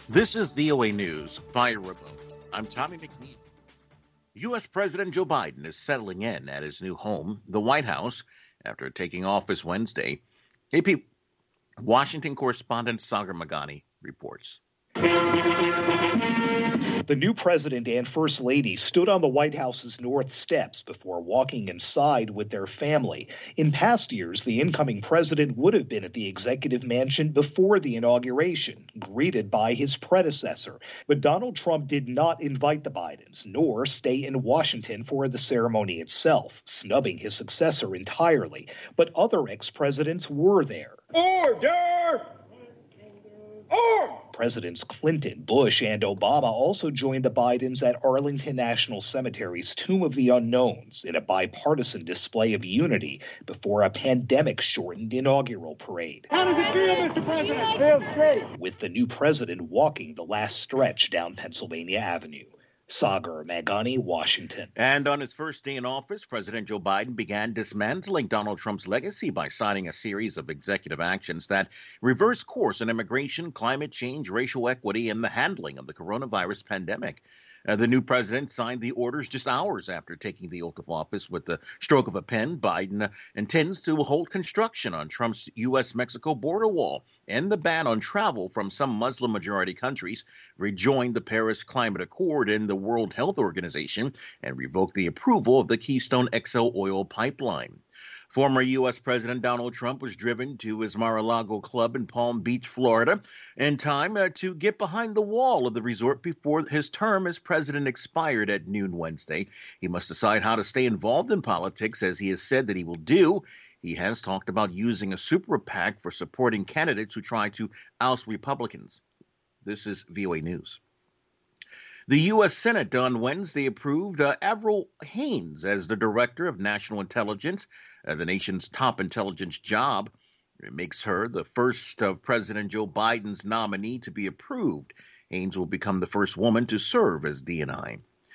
This is VOA News via remote. I'm Tommy McNeil. U.S. President Joe Biden is settling in at his new home, the White House, after taking office Wednesday. AP Washington correspondent Sagar Meghani reports. The new president and first lady stood on the White House's north steps before walking inside with their family. In past years, the incoming president would have been at the executive mansion before the inauguration, greeted by his predecessor. But Donald Trump did not invite the Bidens, nor stay in Washington for the ceremony itself, snubbing his successor entirely. But other ex-presidents were there. Order! Presidents Clinton, Bush, and Obama also joined the Bidens at Arlington National Cemetery's Tomb of the Unknowns in a bipartisan display of unity before a pandemic-shortened inaugural parade. How does it feel, Mr. President? Feels great. With the new president walking the last stretch down Pennsylvania Avenue. Sagar Meghani, Washington. And on his first day in office, President Joe Biden began dismantling Donald Trump's legacy by signing a series of executive actions that reverse course on immigration, climate change, racial equity, and the handling of the coronavirus pandemic. The new president signed the orders just hours after taking the oath of office. With the stroke of a pen, Biden intends to halt construction on Trump's U.S.-Mexico border wall and the ban on travel from some Muslim-majority countries, rejoin the Paris Climate Accord and the World Health Organization, and revoke the approval of the Keystone XL oil pipeline. Former U.S. President Donald Trump was driven to his Mar-a-Lago club in Palm Beach, Florida, in time to get behind the wall of the resort before his term as president expired at noon Wednesday. He must decide how to stay involved in politics, as he has said that he will do. He has talked about using a super PAC for supporting candidates who try to oust Republicans. This is VOA News. The U.S. Senate on Wednesday approved Avril Haines as the Director of National Intelligence, the nation's top intelligence job. It makes her the first of President Joe Biden's nominee to be approved. Haines will become the first woman to serve as DNI.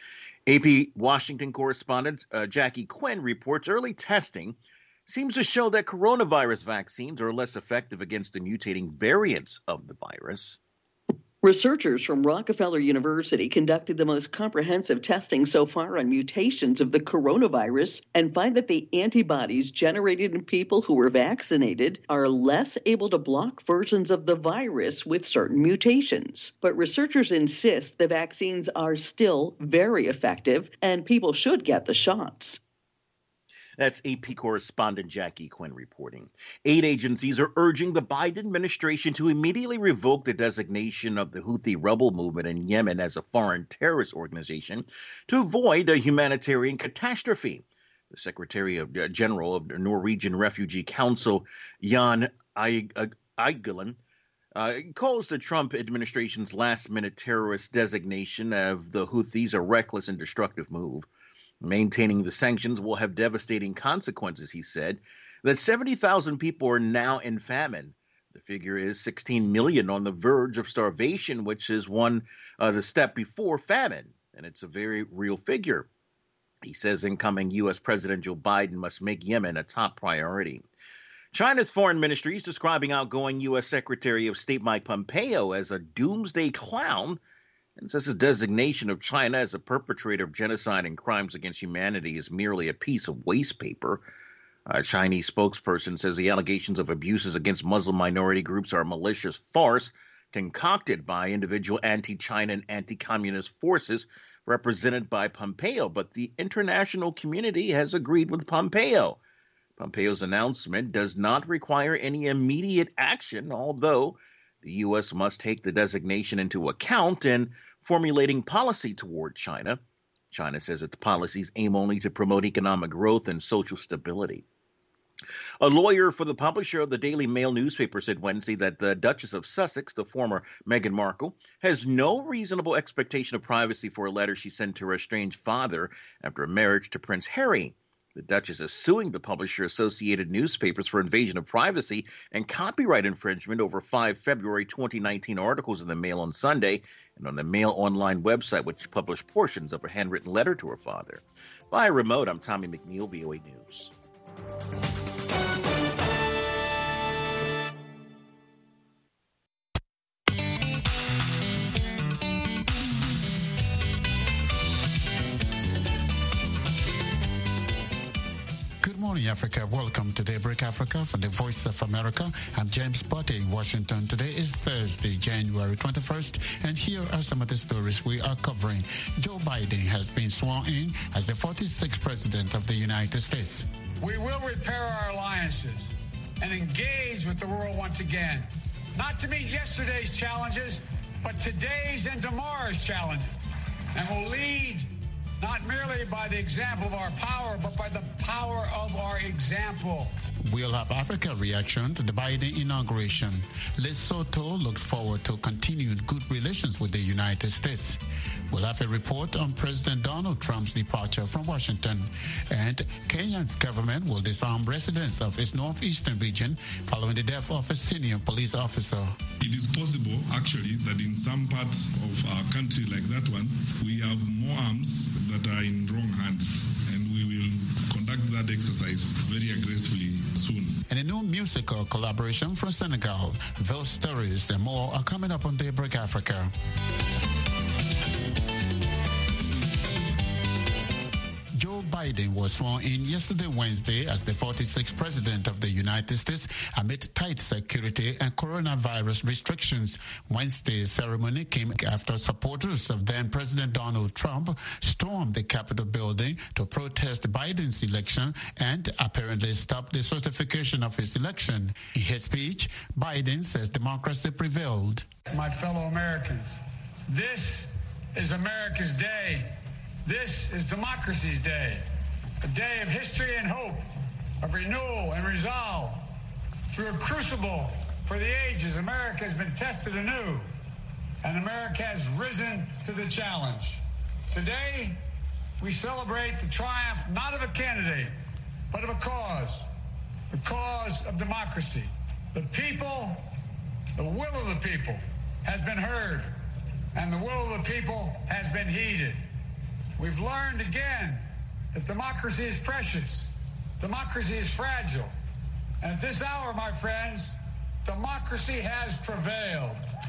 AP Washington correspondent Jackie Quinn reports early testing seems to show that coronavirus vaccines are less effective against the mutating variants of the virus. Researchers from Rockefeller University conducted the most comprehensive testing so far on mutations of the coronavirus and find that the antibodies generated in people who were vaccinated are less able to block versions of the virus with certain mutations. But researchers insist the vaccines are still very effective and people should get the shots. That's AP correspondent Jackie Quinn reporting. Aid agencies are urging the Biden administration to immediately revoke the designation of the Houthi rebel movement in Yemen as a foreign terrorist organization to avoid a humanitarian catastrophe. The Secretary General of the Norwegian Refugee Council, Jan Egeland, calls the Trump administration's last-minute terrorist designation of the Houthis a reckless and destructive move. Maintaining the sanctions will have devastating consequences, he said. That 70,000 people are now in famine. The figure is 16 million on the verge of starvation, which is the step before famine, and it's a very real figure. He says incoming U.S. President Joe Biden must make Yemen a top priority. China's foreign ministry is describing outgoing U.S. Secretary of State Mike Pompeo as a doomsday clown, and says his designation of China as a perpetrator of genocide and crimes against humanity is merely a piece of waste paper. A Chinese spokesperson says the allegations of abuses against Muslim minority groups are a malicious farce concocted by individual anti-China and anti-communist forces represented by Pompeo. But the international community has agreed with Pompeo. Pompeo's announcement does not require any immediate action, although the U.S. must take the designation into account in formulating policy toward China. China says its policies aim only to promote economic growth and social stability. A lawyer for the publisher of the Daily Mail newspaper said Wednesday that the Duchess of Sussex, the former Meghan Markle, has no reasonable expectation of privacy for a letter she sent to her estranged father after a marriage to Prince Harry. The Duchess is suing the publisher Associated Newspapers for invasion of privacy and copyright infringement over 5 February 2019 articles in the Mail on Sunday and on the Mail online website, which published portions of a handwritten letter to her father. Via remote, I'm Tommy McNeil, VOA News. morning, Africa. Welcome to Daybreak Africa from the Voice of America. I'm James Botte in Washington. Today is Thursday, January 21st, and here are some of the stories we are covering. Joe Biden has been sworn in as the 46th President of the United States. We will repair our alliances and engage with the world once again, not to meet yesterday's challenges, but today's and tomorrow's challenges, and will lead not merely by the example of our power, but by the power of our example. We'll have Africa reaction to the Biden inauguration. Lesotho looks forward to continued good relations with the United States. We'll have a report on President Donald Trump's departure from Washington. And Kenya's government will disarm residents of its northeastern region following the death of a senior police officer. It is possible, actually, that in some parts of our country like that one, we have more arms that are in wrong hands, and we will conduct that exercise very aggressively soon. And a new musical collaboration from Senegal. Those stories and more are coming up on Daybreak Africa. Joe Biden was sworn in yesterday, Wednesday, as the 46th President of the United States amid tight security and coronavirus restrictions. Wednesday's ceremony came after supporters of then-President Donald Trump stormed the Capitol building to protest Biden's election and apparently stop the certification of his election. In his speech, Biden says democracy prevailed. My fellow Americans, this is America's day. This is democracy's day, a day of history and hope, of renewal and resolve. Through a crucible for the ages, America has been tested anew, and America has risen to the challenge. Today, we celebrate the triumph not of a candidate, but of a cause, the cause of democracy. The people, the will of the people has been heard, and the will of the people has been heeded. We've learned again that democracy is precious, democracy is fragile, and at this hour, my friends, democracy has prevailed.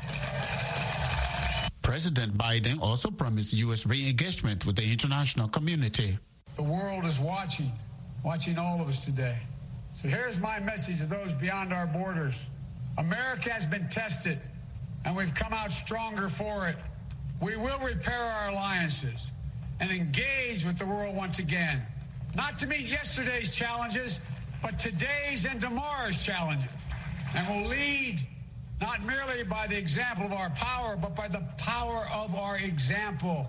President Biden also promised U.S. re-engagement with the international community. The world is watching all of us today. So here's my message to those beyond our borders. America has been tested, and we've come out stronger for it. We will repair our alliances and engage with the world once again, not to meet yesterday's challenges, but today's and tomorrow's challenges, and will lead not merely by the example of our power, but by the power of our example.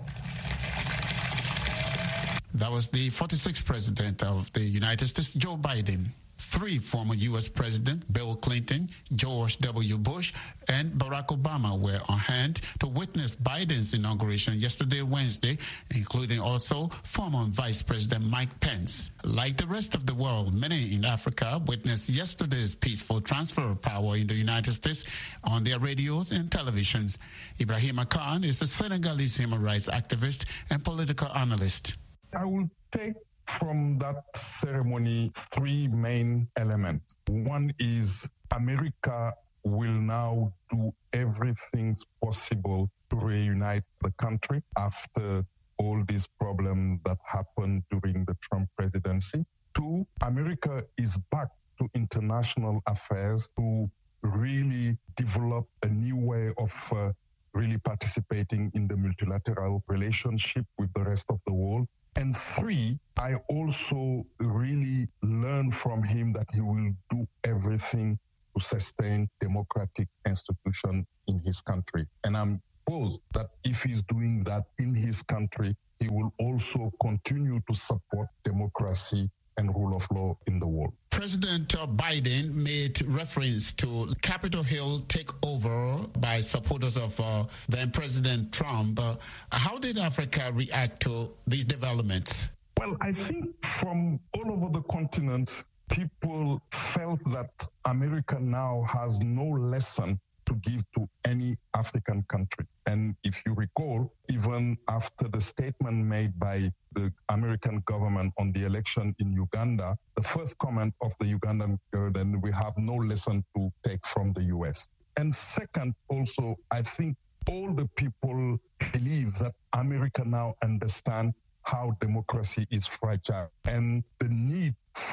That was the 46th President of the United States, Joe Biden. 3 former U.S. Presidents, Bill Clinton, George W. Bush, and Barack Obama were on hand to witness Biden's inauguration yesterday, Wednesday, including also former Vice President Mike Pence. Like the rest of the world, many in Africa witnessed yesterday's peaceful transfer of power in the United States on their radios and televisions. Ibrahima Khan is a Senegalese human rights activist and political analyst. I will take from that ceremony 3 main elements. One is America will now do everything possible to reunite the country after all these problems that happened during the Trump presidency. 2, America is back to international affairs to really develop a new way of really participating in the multilateral relationship with the rest of the world. And 3, I also really learned from him that he will do everything to sustain democratic institutions in his country. And I'm posed that if he's doing that in his country, he will also continue to support democracy and rule of law in the world. President Biden made reference to Capitol Hill takeover by supporters of then President Trump. How did Africa react to these developments? Well, I think from all over the continent, people felt that America now has no lesson to give to any African country. And if you recall, even after the statement made by the American government on the election in Uganda, the first comment of the Ugandan government, we have no lesson to take from the US. And second, also, I think all the people believe that America now understands how democracy is fragile and the need for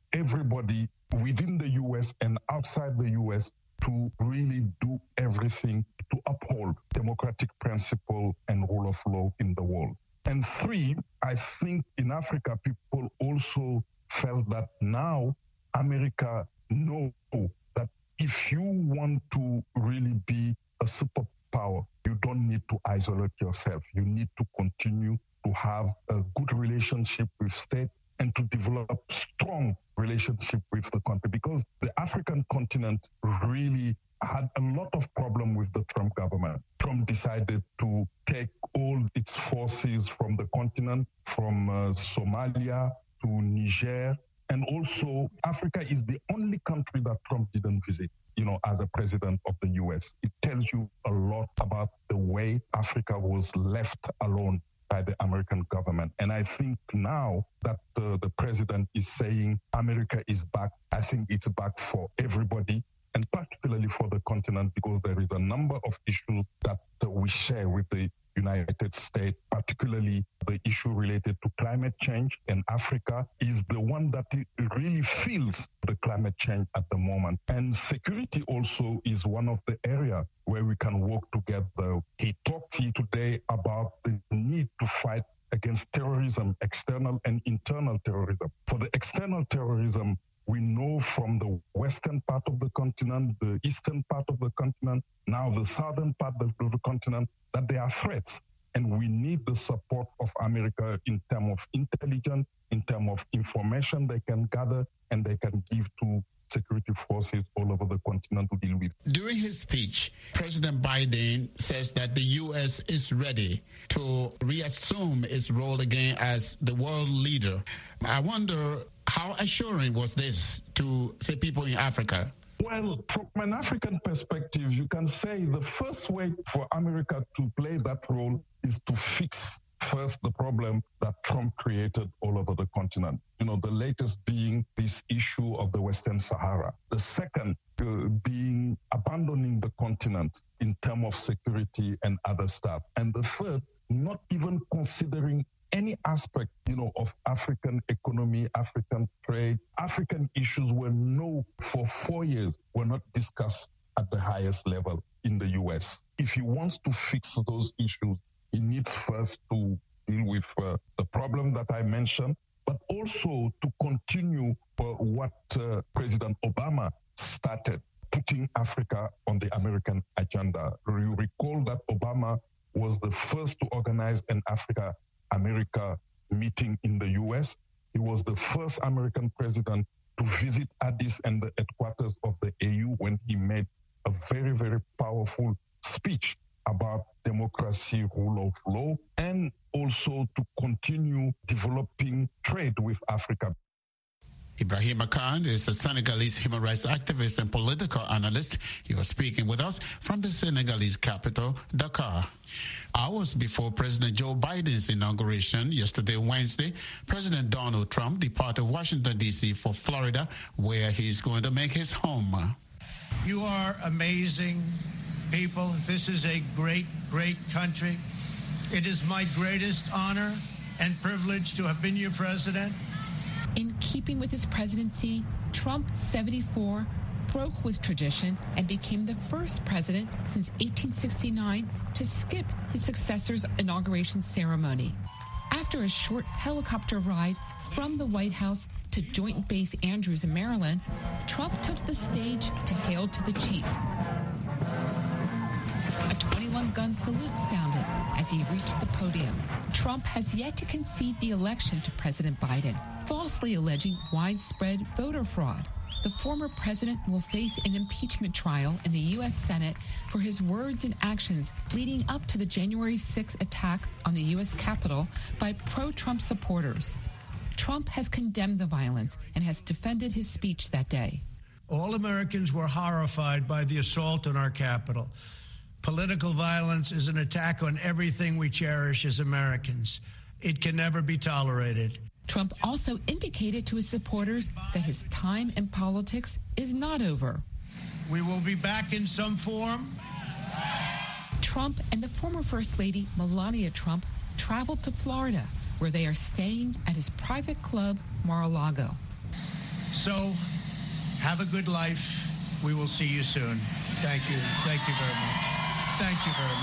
everybody within the U.S. and outside the U.S. to really do everything to uphold democratic principle and rule of law in the world. And three, I think in Africa, people also felt that now America knows that if you want to really be a superpower, you don't need to isolate yourself. You need to continue to have a good relationship with state and to develop strong relationship with the country, because the African continent really had a lot of problem with the Trump government. Trump decided to take all its forces from the continent, from Somalia to Niger. And also, Africa is the only country that Trump didn't visit, as a president of the U.S. It tells you a lot about the way Africa was left alone by the American government. And I think now that the president is saying America is back, I think it's back for everybody, and particularly for the continent, because there is a number of issues that we share with the United States, particularly the issue related to climate change. And Africa is the one that really feels the climate change at the moment. And security also is one of the areas where we can work together. He talked here today about the need to fight against terrorism, external and internal terrorism. For the external terrorism, we know from the western part of the continent, the eastern part of the continent, now the southern part of the continent, that there are threats. And we need the support of America in terms of intelligence, in terms of information they can gather and they can give to security forces all over the continent to deal with. During his speech, President Biden says that the U.S. is ready to reassume its role again as the world leader. I wonder, how assuring was this to, say, people in Africa? Well, from an African perspective, you can say the first way for America to play that role is to fix first the problem that Trump created all over the continent. The latest being this issue of the Western Sahara. The second being abandoning the continent in terms of security and other stuff. And the third, not even considering any aspect, of African economy, African trade, African issues for 4 years were not discussed at the highest level in the U.S. If he wants to fix those issues, he needs first to deal with the problem that I mentioned, but also to continue what President Obama started, putting Africa on the American agenda. You recall that Obama was the first to organize an Africa-America meeting in the U.S. He was the first American president to visit Addis and the headquarters of the AU when he made a very, very powerful speech about democracy, rule of law, and also to continue developing trade with Africa. Ibrahima Khan is a Senegalese human rights activist and political analyst. He was speaking with us from the Senegalese capital, Dakar. Hours before President Joe Biden's inauguration yesterday, Wednesday, President Donald Trump departed Washington, D.C. for Florida, where he's going to make his home. You are amazing people. This is a great, great country. It is my greatest honor and privilege to have been your president. In keeping with his presidency, Trump, 74, broke with tradition and became the first president since 1869 to skip his successor's inauguration ceremony. After a short helicopter ride from the White House to Joint Base Andrews in Maryland, Trump took the stage to hail to the chief. A 21-gun salute sounded as he reached the podium. Trump has yet to concede the election to President Biden, falsely alleging widespread voter fraud. The former president will face an impeachment trial in the U.S. Senate for his words and actions leading up to the January 6th attack on the U.S. Capitol by pro-Trump supporters. Trump has condemned the violence and has defended his speech that day. All Americans were horrified by the assault on our Capitol. Political violence is an attack on everything we cherish as Americans. It can never be tolerated. Trump also indicated to his supporters that his time in politics is not over. We will be back in some form. Trump and the former First Lady, Melania Trump, traveled to Florida, where they are staying at his private club, Mar-a-Lago. So, have a good life. We will see you soon. Thank you. Thank you very much. Thank you very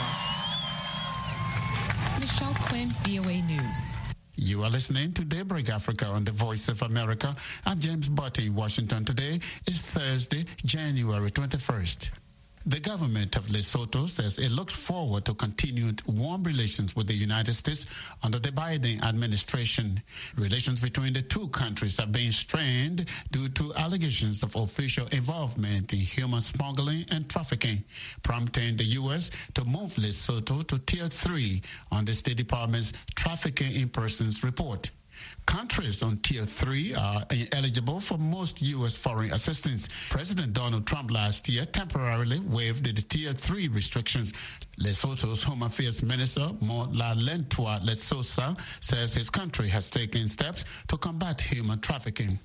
much. Michelle Quinn, VOA News. You are listening to Daybreak Africa on the Voice of America. I'm James Butte in Washington. Today is Thursday, January 21st. The government of Lesotho says it looks forward to continued warm relations with the United States under the Biden administration. Relations between the two countries have been strained due to allegations of official involvement in human smuggling and trafficking, prompting the U.S. to move Lesotho to Tier 3 on the State Department's Trafficking in Persons report. Countries on Tier 3 are ineligible for most U.S. foreign assistance. President Donald Trump last year temporarily waived the Tier 3 restrictions. Lesotho's Home Affairs Minister, Molalentwa Lesosa, says his country has taken steps to combat human trafficking.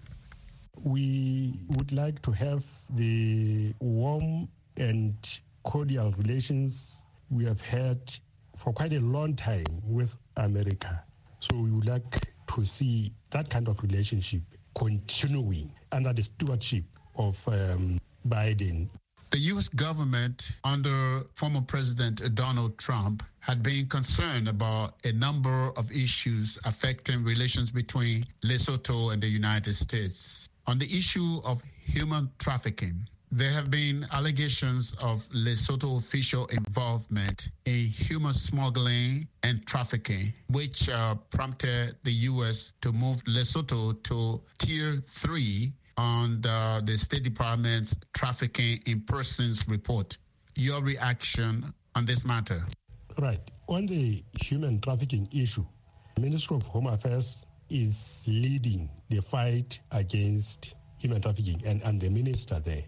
We would like to have the warm and cordial relations we have had for quite a long time with America. So we would like to see that kind of relationship continuing under the stewardship of Biden. The U.S. government under former President Donald Trump had been concerned about a number of issues affecting relations between Lesotho and the United States. On the issue of human trafficking, there have been allegations of Lesotho official involvement in human smuggling and trafficking, which prompted the U.S. to move Lesotho to Tier 3 on the State Department's Trafficking in Persons report. Your reaction on this matter? Right. On the human trafficking issue, the Ministry of Home Affairs is leading the fight against human trafficking, and I'm the minister there.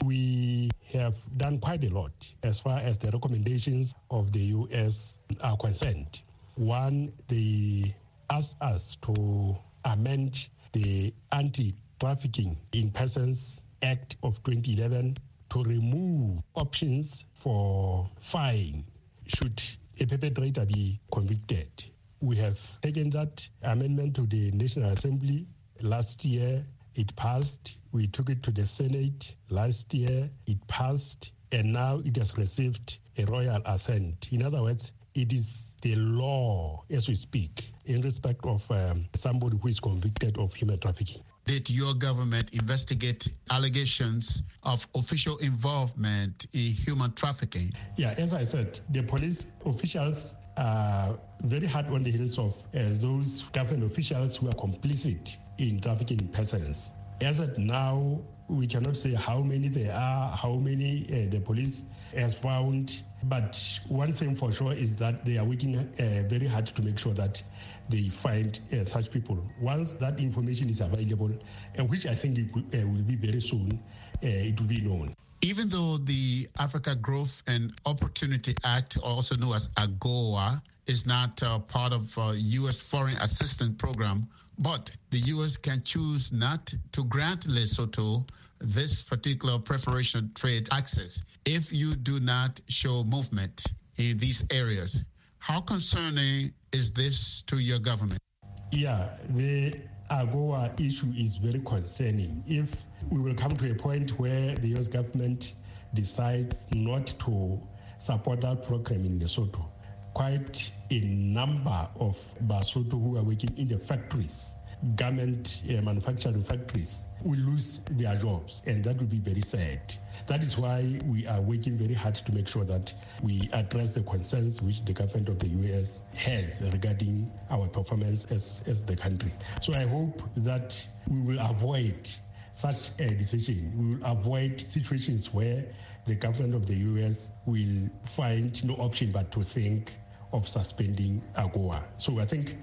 We have done quite a lot as far as the recommendations of the U.S. are concerned. One, they asked us to amend the Anti-Trafficking in Persons Act of 2011 to remove options for fine should a perpetrator be convicted. We have taken that amendment to the National Assembly last year. It passed. We took it to the Senate last year. It passed. And now it has received a royal assent. In other words, it is the law as we speak in respect of somebody who is convicted of human trafficking. Did your government investigate allegations of official involvement in human trafficking? Yeah, as I said, the police officials are very hard on the heels of those government officials who are complicit in trafficking persons. As of now, we cannot say how many there are, how many the police has found, but one thing for sure is that they are working very hard to make sure that they find such people. Once that information is available, which I think it will be very soon, it will be known. Even though the Africa Growth and Opportunity Act, also known as AGOA, is not part of U.S. foreign assistance program, but the U.S. can choose not to grant Lesotho this particular preferential trade access if you do not show movement in these areas. How concerning is this to your government? Yeah, the AGOA issue is very concerning. If we will come to a point where the U.S. government decides not to support that program in Lesotho, quite a number of Basotho who are working in the factories, garment manufacturing factories, will lose their jobs, and that will be very sad. That is why we are working very hard to make sure that we address the concerns which the government of the U.S. has regarding our performance as the country. So I hope that we will avoid such a decision. We will avoid situations where the government of the U.S. will find no option but to think of suspending AGOA. So I think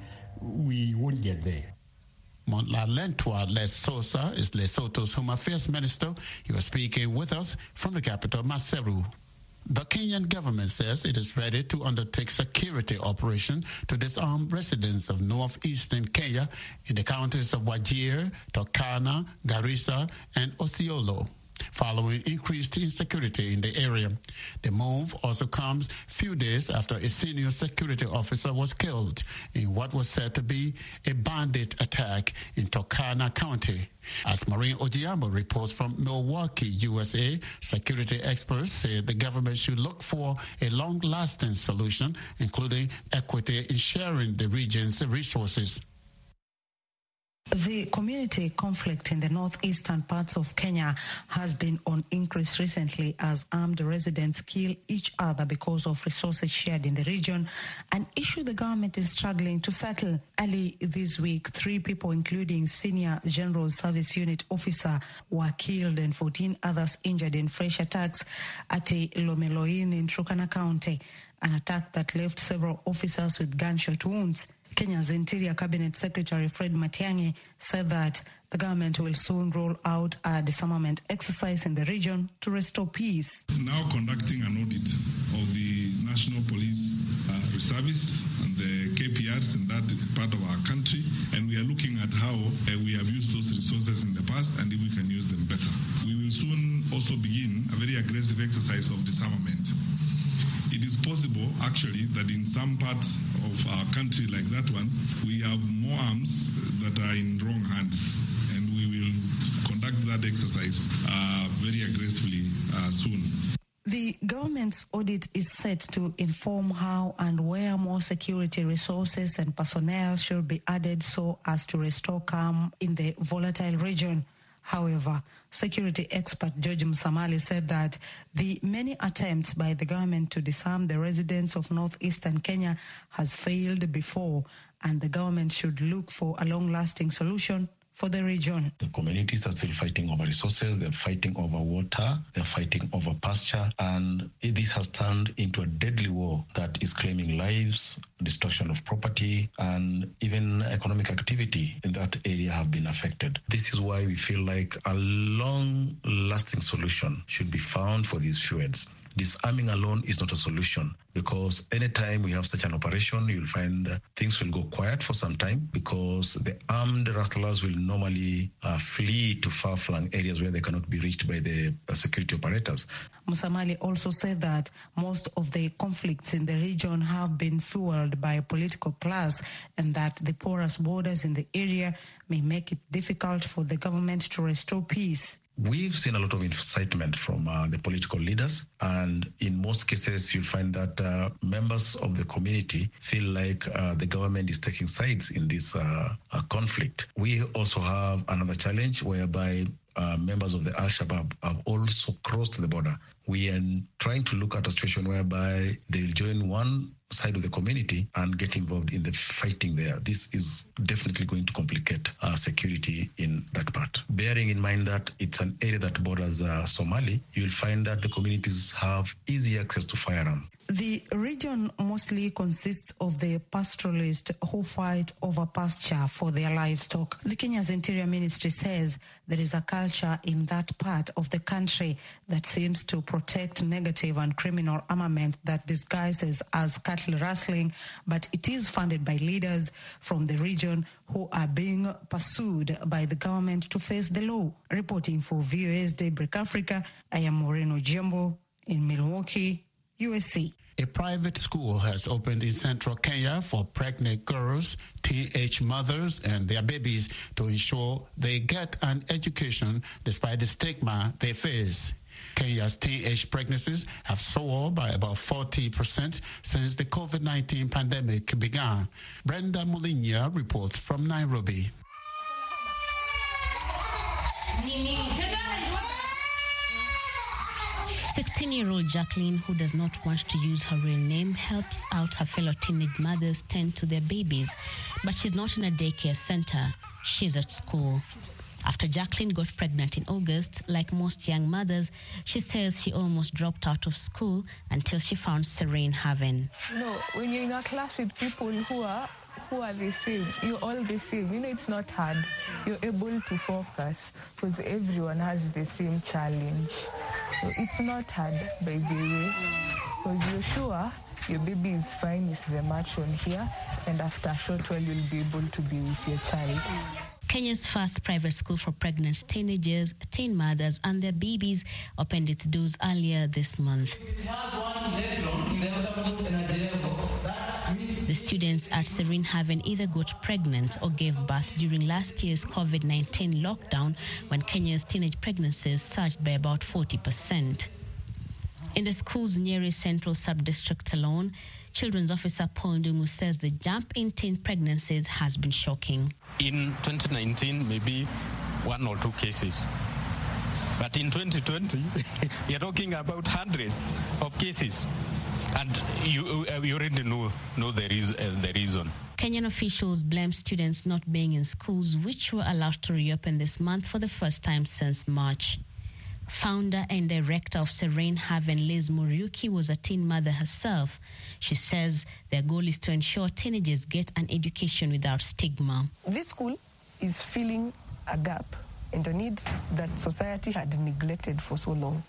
we won't get there. Molalentwa Lesosa is Lesotho's Home Affairs Minister. He was speaking with us from the capital, Maseru. The Kenyan government says it is ready to undertake security operation to disarm residents of northeastern Kenya in the counties of Wajir, Turkana, Garissa, and Isiolo. following increased insecurity in the area. The move also comes few days after a senior security officer was killed in what was said to be a bandit attack in Turkana County. As Maureen Ojiambo reports from Milwaukee, USA, security experts say the government should look for a long-lasting solution, including equity in sharing the region's resources. The community conflict in the northeastern parts of Kenya has been on increase recently as armed residents kill each other because of resources shared in the region, an issue the government is struggling to settle. Early this week, 3 people, including Senior General Service Unit officer, were killed and 14 others injured in fresh attacks at a Lomeloin in Turkana County, an attack that left several officers with gunshot wounds. Kenya's Interior Cabinet Secretary Fred Matiang'i said that the government will soon roll out a disarmament exercise in the region to restore peace. Now conducting an audit of the National Police Service and the KPRs in that part of our country, and we are looking at how we have used those resources in the past and if we can use them better. We will soon also begin a very aggressive exercise of disarmament. It is possible, actually, that in some parts of our country like that one, we have more arms that are in wrong hands, and we will conduct that exercise very aggressively soon. The government's audit is set to inform how and where more security resources and personnel should be added so as to restore calm in the volatile region. However, security expert George Musamali said that the many attempts by the government to disarm the residents of northeastern Kenya has failed before, and the government should look for a long-lasting solution for the region. The communities are still fighting over resources, they're fighting over water, they're fighting over pasture, and this has turned into a deadly war that is claiming lives, destruction of property, and even economic activity in that area have been affected. This is why we feel like a long-lasting solution should be found for these feuds. Disarming alone is not a solution, because anytime we have such an operation, you'll find things will go quiet for some time because the armed rustlers will normally flee to far-flung areas where they cannot be reached by the security operators. Musamali also said that most of the conflicts in the region have been fueled by a political class, and that the porous borders in the area may make it difficult for the government to restore peace. We've seen a lot of incitement from the political leaders, and in most cases you'll find that members of the community feel like the government is taking sides in this conflict. We also have another challenge whereby members of the Al-Shabaab have also crossed the border. We are trying to look at a situation whereby they'll join one side of the community and get involved in the fighting there. This is definitely going to complicate security in that part. Bearing in mind that it's an area that borders Somali, you'll find that the communities have easy access to firearms. The region mostly consists of the pastoralists who fight over pasture for their livestock. The Kenya's Interior Ministry says there is a culture in that part of the country that seems to protect negative and criminal armament that disguises as cattle rustling, but it is funded by leaders from the region who are being pursued by the government to face the law. Reporting for VOA's Daybreak Africa, I am Maureen Ojiambo in Milwaukee, USA. A private school has opened in central Kenya for pregnant girls, teenage mothers, and their babies to ensure they get an education despite the stigma they face. Kenya's teenage pregnancies have soared by about 40% since the COVID-19 pandemic began. Brenda Mulinya reports from Nairobi. 16-year-old Jacqueline, who does not want to use her real name, helps out her fellow teenage mothers tend to their babies. But she's not in a daycare center. She's at school. After Jacqueline got pregnant in August, like most young mothers, she says she almost dropped out of school until she found serene haven. No, when you're in a class with people who are the same, you're all the same. It's not hard. You're able to focus because everyone has the same challenge. So it's not hard, by the way, because you're sure your baby is fine with the match on here, and after a short while you'll be able to be with your child. Kenya's first private school for pregnant teenagers, teen mothers and their babies opened its doors earlier this month. The students at Serene Haven either got pregnant or gave birth during last year's COVID-19 lockdown, when Kenya's teenage pregnancies surged by about 40%. In the school's nearest central sub-district alone, Children's Officer Paul Ndungu says the jump in teen pregnancies has been shocking. In 2019, maybe 1 or 2 cases. But in 2020, you're talking about hundreds of cases. And you already know the reason. Kenyan officials blame students not being in schools, which were allowed to reopen this month for the first time since March. Founder and director of Serene Haven, Liz Muriuki, was a teen mother herself. She says their goal is to ensure teenagers get an education without stigma. This school is filling a gap and a need that society had neglected for so long.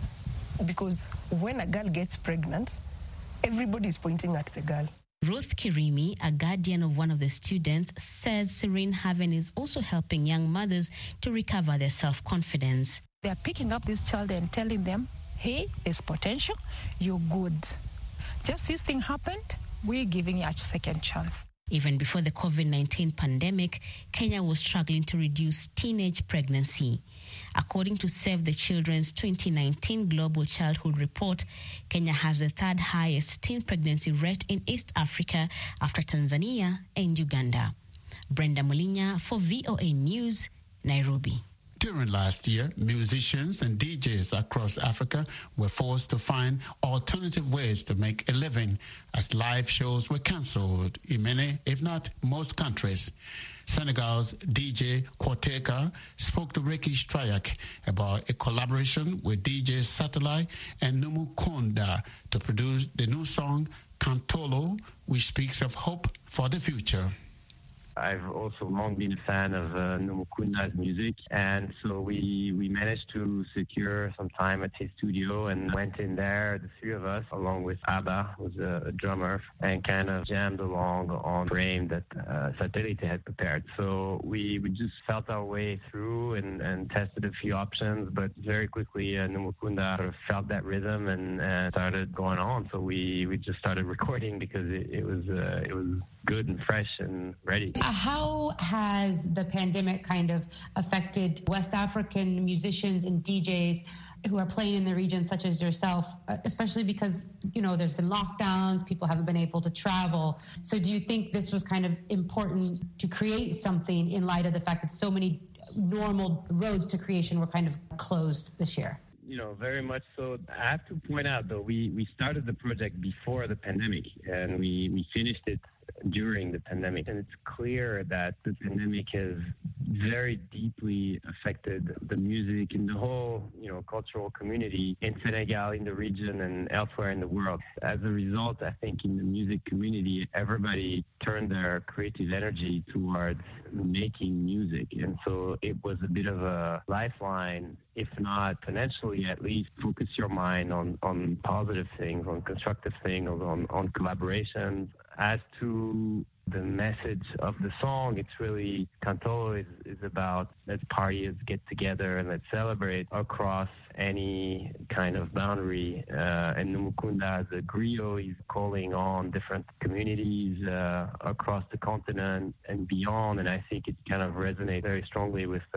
Because when a girl gets pregnant, everybody is pointing at the girl. Ruth Kirimi, a guardian of one of the students, says Serene Haven is also helping young mothers to recover their self-confidence. They are picking up this child and telling them, hey, there's potential, you're good. Just this thing happened, we're giving you a second chance. Even before the COVID-19 pandemic, Kenya was struggling to reduce teenage pregnancy. According to Save the Children's 2019 Global Childhood Report, Kenya has the third highest teen pregnancy rate in East Africa after Tanzania and Uganda. Brenda Mulinya for VOA News, Nairobi. During last year, musicians and DJs across Africa were forced to find alternative ways to make a living as live shows were cancelled in many, if not most countries. Senegal's DJ Quarteca spoke to Ricky Strayak about a collaboration with DJ Satellite and Numukunda to produce the new song Cantolo, which speaks of hope for the future. I've also long been a fan of Numukunda's music, and so we managed to secure some time at his studio and went in there, the three of us, along with Abba, who's a drummer, and kind of jammed along on frame that Satellite had prepared. So we just felt our way through and tested a few options, but very quickly Numukunda sort of felt that rhythm and started going on. So we just started recording because it was good and fresh and ready. How has the pandemic kind of affected West African musicians and DJs who are playing in the region, such as yourself, especially because, you know, there's been lockdowns, people haven't been able to travel. So do you think this was kind of important to create something in light of the fact that so many normal roads to creation were kind of closed this year? You know, very much so. I have to point out, though, we started the project before the pandemic, and we finished it during the pandemic. And it's clear that the pandemic has very deeply affected the music and the whole, you know, cultural community in Senegal, in the region, and elsewhere in the world. As a result, I think in the music community, everybody turned their creative energy towards making music. And so it was a bit of a lifeline, if not financially, at least focus your mind on positive things, on constructive things, on collaborations. As to the message of the song, it's really, Cantolo is about let's party, let's get together, and let's celebrate across any kind of boundary. And Numukunda, the griot, is calling on different communities across the continent and beyond. And I think it kind of resonates very strongly with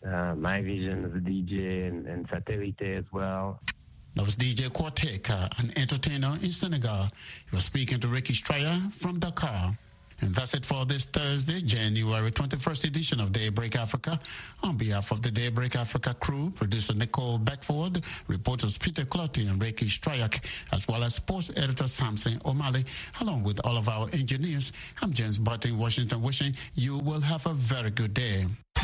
my vision as a DJ and Satellite as well. That was DJ Quarteca, an entertainer in Senegal. He was speaking to Ricky Stryer from Dakar. And that's it for this Thursday, January 21st edition of Daybreak Africa. On behalf of the Daybreak Africa crew, producer Nicole Beckford, reporters Peter Clotty and Ricky Stryak, as well as sports editor Samson O'Malley, along with all of our engineers, I'm James Barton, Washington, wishing you will have a very good day.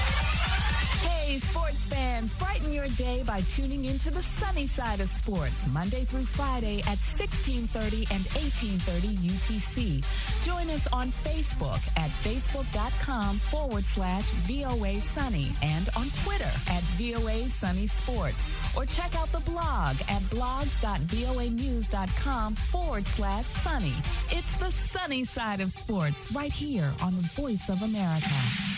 Hey, sports fans, brighten your day by tuning into the sunny side of sports, Monday through Friday at 1630 and 1830 UTC. Join us on Facebook at facebook.com/VOA Sunny and on Twitter at VOA Sunny Sports. Or check out the blog at blogs.voanews.com/sunny. It's the sunny side of sports right here on the Voice of America.